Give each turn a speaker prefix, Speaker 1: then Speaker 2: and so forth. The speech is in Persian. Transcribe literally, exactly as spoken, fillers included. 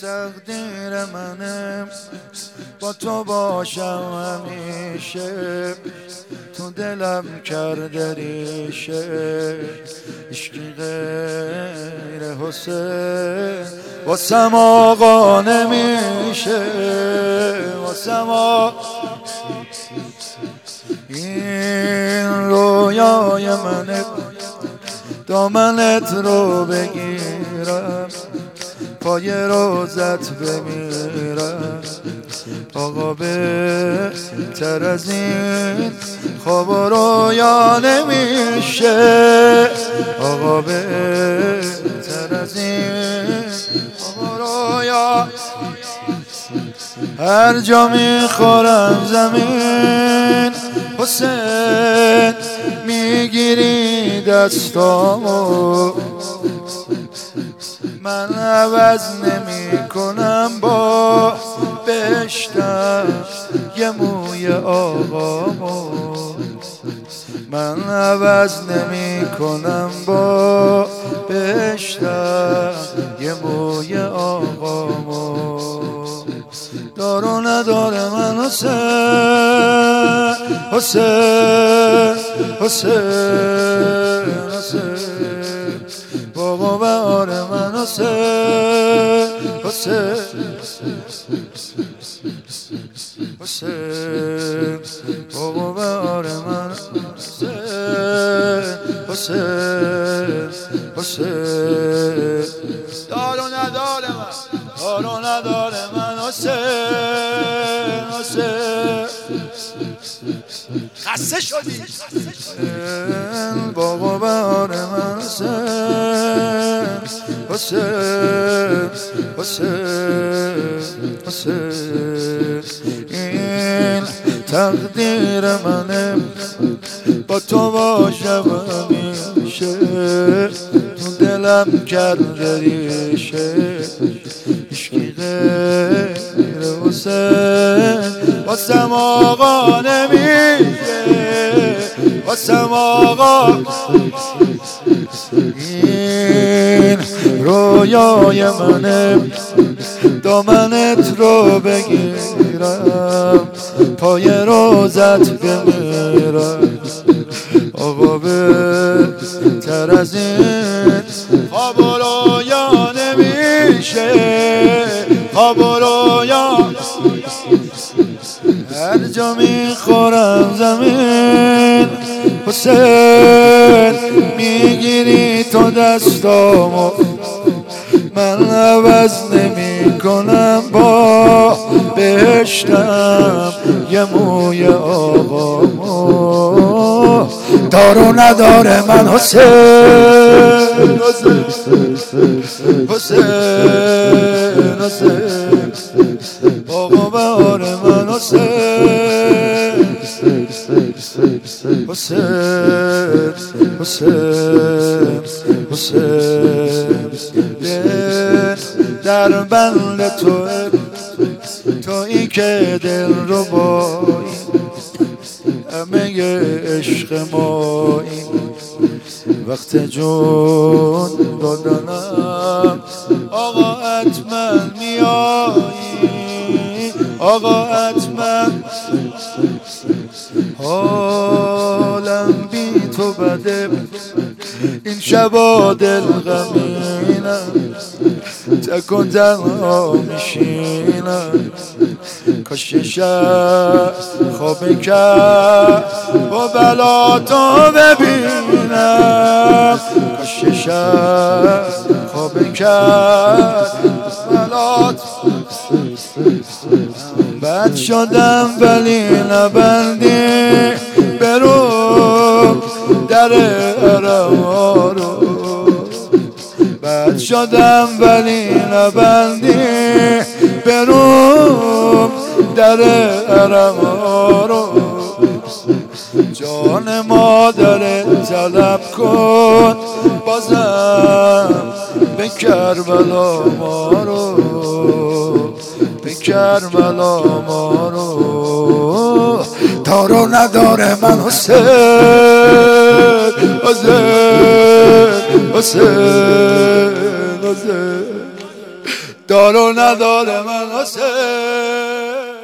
Speaker 1: تقدیر منم با تو باشم همیشه، تو دلم کرده ریشه، عشقی غیر حسین واسم آقا نمیشه، واسم آقا. این رویای منه دامنت رو بگیرم، پای روزت بمیرم، آقا بهتر از این خواب و رویا نمیشه، آقا بهتر از این خواب و رویا. هر جا میخورم زمین حسین میگیری دستامو، من عوض نمی کنم با بهشتم یه موی آقامو، من عوض نمی کنم با بهشتم یه موی آقامو. دار و نداره من حسین، حسین حسین حسین بابا بهار من حسین، حسین حسین بابا بهار من حسین، حسین حسین. دار و نداره من، دار و نداره من حسین، حسین.
Speaker 2: خسته شدی
Speaker 1: بابا بهار من حسین، حسین حسین حسین. این تقدیر منه با تو باشم همیشه، تو دلم کرده ریشه، عشقی غیر حسین واسم آقا نمیشه، واسم آقا. این رویای منه دامنت رو بگیرم، پای روزت بمیرم، آقا بهتر از این خواب و رویا نمیشه، خواب و رویا. هر جا میخورم زمین حسین میگیری تو دستامو، من عوض نمی کنم با بهشتم یه موی آقامو. دار و نداره من حسین، حسین حسین حسین آقا بهار من حسین، حسین حسین حسین. در بند تو تویی که دل رو بایی، همه عشق مایی، وقت جون دادنم آقا حتما میایی، آقا حتما. حالم بی تو بده این شبا دل غمینم، تک و تنها میشینم، کاش شب خواب کرد با بلا تو ببینم، کاش شب خواب کرد بلا تو. بد شدم ولی نبندی برو در حرم رو، بد شدم ولی نبندی برو در حرم رو، جان مادر طلب کن بازم به کربلا ما رو، به کربلا ما رو. دارو نداره من حسین، حسین حسین حسین. دار و نداره من حسین.